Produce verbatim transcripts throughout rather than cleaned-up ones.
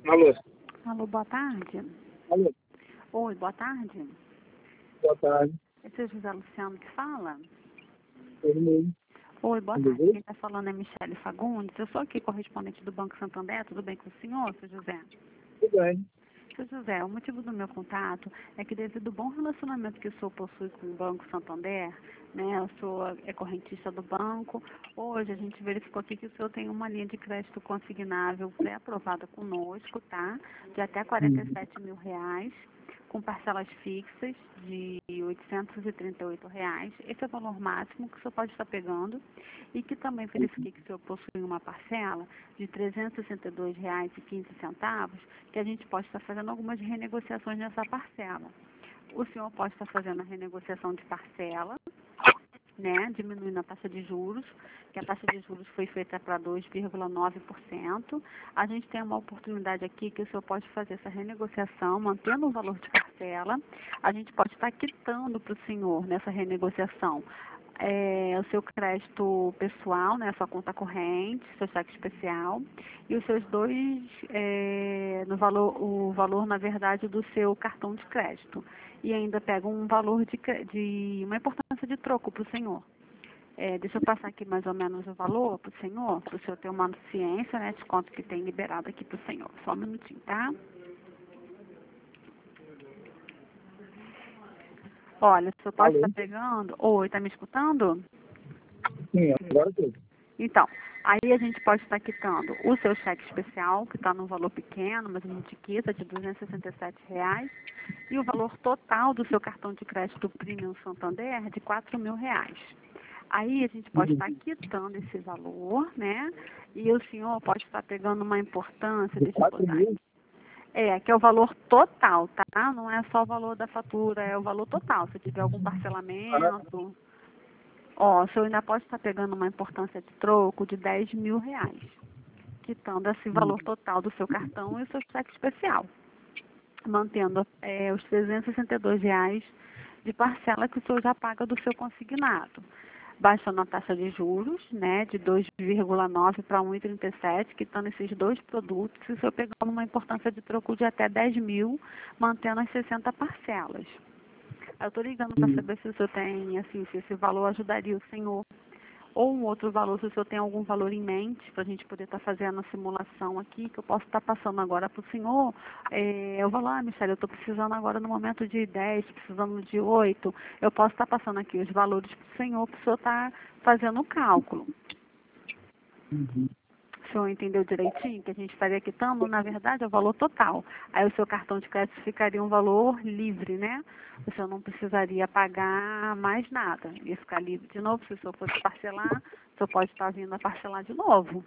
Alô? Alô, boa tarde. Alô? Oi, boa tarde. Boa tarde. Esse é o José Luciano que fala? Todo mundo. Oi, boa Tudo tarde. bem? Quem está falando é Michele Fagundes. Eu sou aqui correspondente do Banco Santander. Tudo bem com o senhor, seu José? Tudo bem. Seu José, o motivo do meu contato é que devido ao bom relacionamento que o senhor possui com o Banco Santander, né, o senhor é correntista do banco, hoje a gente verificou aqui que o senhor tem uma linha de crédito consignável pré-aprovada conosco, tá? De até quarenta e sete mil reais, com parcelas fixas de oitocentos e trinta e oito reais. Esse é o valor máximo que o senhor pode estar pegando e que também verifiquei que o senhor possui uma parcela de trezentos e sessenta e dois reais e quinze centavos, que a gente pode estar fazendo algumas renegociações nessa parcela. O senhor pode estar fazendo a renegociação de parcela, né, diminuindo a taxa de juros, que a taxa de juros foi feita para dois vírgula nove por cento. A gente tem uma oportunidade aqui que o senhor pode fazer essa renegociação, mantendo o valor de parcela. A gente pode estar quitando para o senhor nessa renegociação é, o seu crédito pessoal, né, a sua conta corrente, seu cheque especial, e os seus dois, é, no valor, o valor, na verdade, do seu cartão de crédito. E ainda pega um valor de, de uma importância de troco para o senhor. É, deixa eu passar aqui mais ou menos o valor para o senhor, para o senhor ter uma ciência, né, de quanto que tem liberado aqui para o senhor. Só um minutinho, tá? Olha, o senhor pode Alô? estar pegando... Oi, está me escutando? Sim, agora sim. Então, aí a gente pode estar quitando o seu cheque especial, que está num valor pequeno, mas a gente quita de duzentos e sessenta e sete reais, e o valor total do seu cartão de crédito Premium Santander de quatro mil reais. Aí a gente pode Uhum. estar quitando esse valor, né? E o senhor pode estar pegando uma importância, De deixa eu quatro botar mil? aqui. É, que é o valor total, tá? Não é só o valor da fatura, é o valor total. Se tiver algum Ah, parcelamento, ó, o senhor ainda pode estar pegando uma importância de troco de dez mil reais, quitando esse valor total do seu cartão e o seu cheque especial, mantendo é, os trezentos e sessenta e dois reais de parcela que o senhor já paga do seu consignado, baixando a taxa de juros, né, de dois vírgula nove para um vírgula trinta e sete, quitando esses dois produtos, e o senhor pegando uma importância de troco de até dez mil, mantendo as sessenta parcelas. Eu estou ligando para saber se o senhor tem, assim, se esse valor ajudaria o senhor, ou um outro valor, se o senhor tem algum valor em mente, para a gente poder estar fazendo a simulação aqui, que eu posso estar passando agora para o senhor. É, eu vou lá, Michele, eu estou precisando agora no momento de dez, precisando de oito, eu posso estar passando aqui os valores para o senhor, para o senhor estar fazendo o cálculo. uhum. O senhor entendeu direitinho que a gente estaria quitando, na verdade, é o valor total. Aí o seu cartão de crédito ficaria um valor livre, né? O senhor não precisaria pagar mais nada. Ia ficar livre de novo. Se o senhor fosse parcelar, o senhor pode estar vindo a parcelar de novo.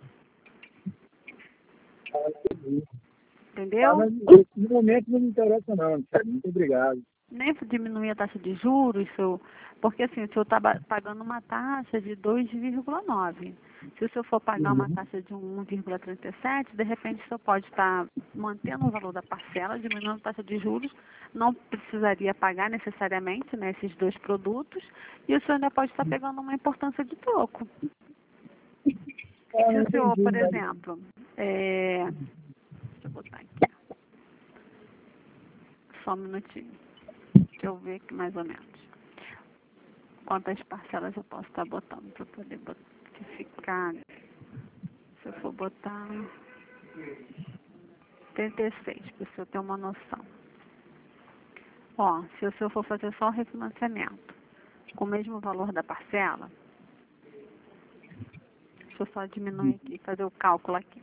Ah, entendi. Ah, Entendeu? mas no momento não me interessa não, sério. Muito obrigado. Nem diminuir a taxa de juros, seu, porque assim, o senhor está pagando uma taxa de dois vírgula nove. Se o senhor for pagar uma Uhum. taxa de um vírgula trinta e sete, de repente o senhor pode estar mantendo o valor da parcela, diminuindo a taxa de juros, não precisaria pagar necessariamente, né, esses dois produtos, e o senhor ainda pode estar pegando uma importância de troco. Ah, Se eu o senhor, entendi, por mas... exemplo, é, deixa eu botar aqui, só um minutinho, deixa eu ver aqui mais ou menos quantas parcelas eu posso estar botando para poder ficar. Se eu for botar trinta e seis, para o senhor ter uma noção. Ó, se o senhor for fazer só o refinanciamento com o mesmo valor da parcela, deixa eu só diminuir aqui, fazer o cálculo aqui.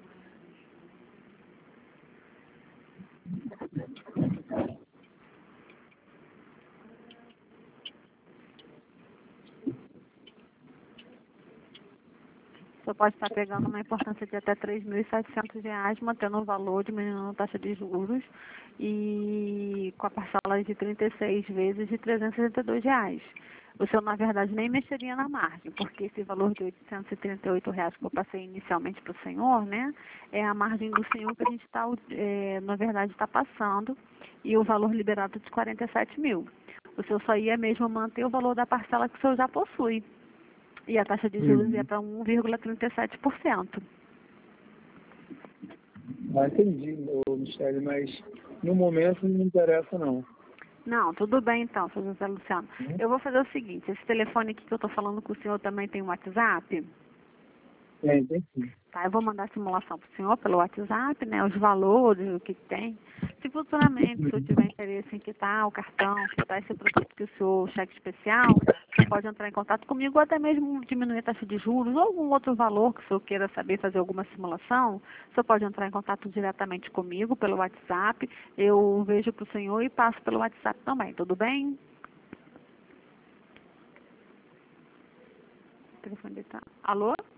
O senhor pode estar pegando uma importância de até três mil e setecentos reais, mantendo o valor, diminuindo a taxa de juros e com a parcela de trinta e seis vezes de trezentos e sessenta e dois reais. O senhor, na verdade, nem mexeria na margem, porque esse valor de oitocentos e trinta e oito reais que eu passei inicialmente para o senhor, né, é a margem do senhor que a gente está, é, na verdade, está passando, e o valor liberado de quarenta e sete mil. O senhor só ia mesmo manter o valor da parcela que o senhor já possui. E a taxa de juros ia Uhum. para um vírgula trinta e sete por cento. Ah, entendi, ô, Michele, mas no momento não me interessa, não. Não, tudo bem então, seu José Luciano. Hum? Eu vou fazer o seguinte, esse telefone aqui que eu estou falando com o senhor também tem um WhatsApp? Tem, tem sim. Tá, eu vou mandar a simulação para o senhor pelo WhatsApp, né, os valores, o que tem. Se futuramente o senhor tiver interesse em quitar o cartão, quitar esse produto que o senhor, o cheque especial, o senhor pode entrar em contato comigo ou até mesmo diminuir a taxa de juros ou algum outro valor que o senhor queira saber, fazer alguma simulação, o senhor pode entrar em contato diretamente comigo pelo WhatsApp. Eu vejo para o senhor e passo pelo WhatsApp também, tudo bem? O telefone dele tá... Alô?